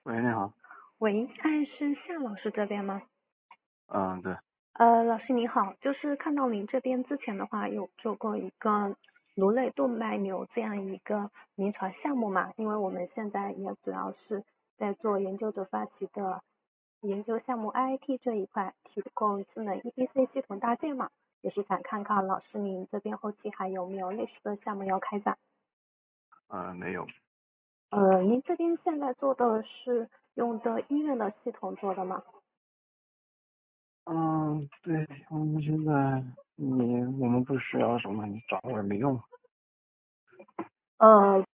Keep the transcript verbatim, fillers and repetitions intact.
喂，你好。 喂，哎，是夏老师这边吗？ 嗯，对。 呃，老师你好，就是看到您这边之前的话有做过一个颅内动脉瘤这样一个临床项目嘛，因为我们现在也主要是在做研究者发起的研究项目 I I T 这一块，提供智能 E B C 系统搭建嘛，也是想看看老师您这边后期还有没有类似的项目要开展。 呃，没有。 呃，您这边现在做的是用的医院的系统做的吗？ 嗯，对，我们现在你我们不需要什么，你找我也没用。 呃，